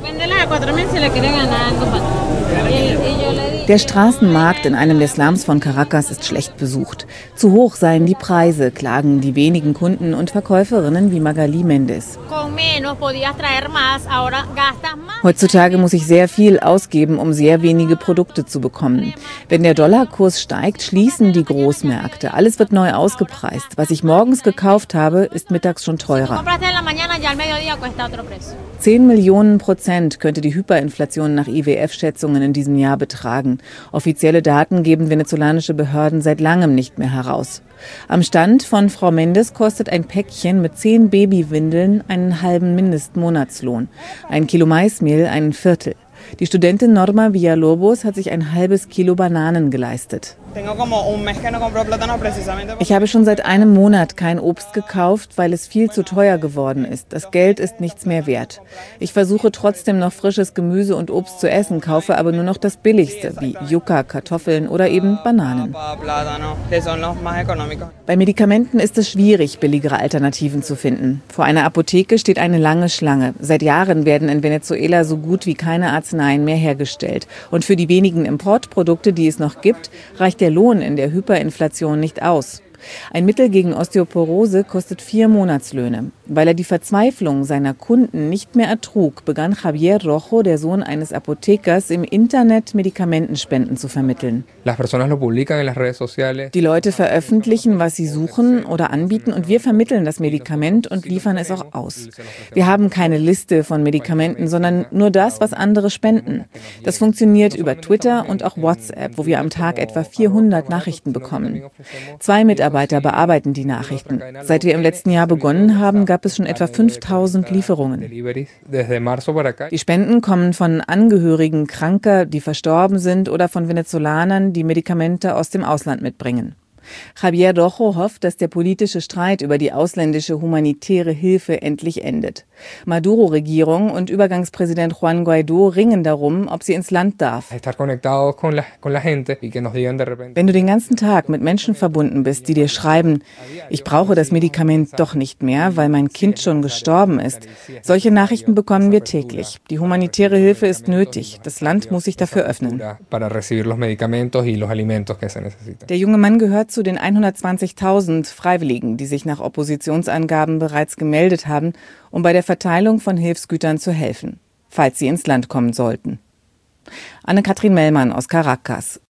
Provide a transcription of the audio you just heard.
Der Straßenmarkt in einem der Slums von Caracas ist schlecht besucht. Zu hoch seien die Preise, klagen die wenigen Kunden und Verkäuferinnen wie Magali Mendes. Heutzutage muss ich sehr viel ausgeben, um sehr wenige Produkte zu bekommen. Wenn der Dollarkurs steigt, schließen die Großmärkte. Alles wird neu ausgepreist. Was ich morgens gekauft habe, ist mittags schon teurer. 10 Millionen % könnte die Hyperinflation nach IWF-Schätzungen in diesem Jahr betragen. Offizielle Daten geben venezolanische Behörden seit langem nicht mehr heraus. Am Stand von Frau Mendes kostet ein Päckchen mit 10 Babywindeln einen halben Mindestmonatslohn. Ein Kilo Maismehl ein Viertel. Die Studentin Norma Villalobos hat sich ein halbes Kilo Bananen geleistet. Ich habe schon seit einem Monat kein Obst gekauft, weil es viel zu teuer geworden ist. Das Geld ist nichts mehr wert. Ich versuche trotzdem noch frisches Gemüse und Obst zu essen, kaufe aber nur noch das Billigste, wie Yucca, Kartoffeln oder eben Bananen. Bei Medikamenten ist es schwierig, billigere Alternativen zu finden. Vor einer Apotheke steht eine lange Schlange. Seit Jahren werden in Venezuela so gut wie keine Arzneien mehr hergestellt. Und für die wenigen Importprodukte, die es noch gibt, reicht der Lohn in der Hyperinflation nicht aus. Ein Mittel gegen Osteoporose kostet 4 Monatslöhne. Weil er die Verzweiflung seiner Kunden nicht mehr ertrug, begann Javier Rojo, der Sohn eines Apothekers, im Internet Medikamentenspenden zu vermitteln. Die Leute veröffentlichen, was sie suchen oder anbieten, und wir vermitteln das Medikament und liefern es auch aus. Wir haben keine Liste von Medikamenten, sondern nur das, was andere spenden. Das funktioniert über Twitter und auch WhatsApp, wo wir am Tag etwa 400 Nachrichten bekommen. 2 Mitarbeiter bearbeiten die Nachrichten. Seit wir im letzten Jahr begonnen haben, gab es schon etwa 5000 Lieferungen. Die Spenden kommen von Angehörigen Kranker, die verstorben sind, oder von Venezolanern, die Medikamente aus dem Ausland mitbringen. Javier Rojo hofft, dass der politische Streit über die ausländische humanitäre Hilfe endlich endet. Maduro-Regierung und Übergangspräsident Juan Guaidó ringen darum, ob sie ins Land darf. Wenn du den ganzen Tag mit Menschen verbunden bist, die dir schreiben, ich brauche das Medikament doch nicht mehr, weil mein Kind schon gestorben ist. Solche Nachrichten bekommen wir täglich. Die humanitäre Hilfe ist nötig. Das Land muss sich dafür öffnen. Der junge Mann gehört zu den 120.000 Freiwilligen, die sich nach Oppositionsangaben bereits gemeldet haben, um bei der Verteilung von Hilfsgütern zu helfen, falls sie ins Land kommen sollten. Anne-Kathrin Mellmann aus Caracas.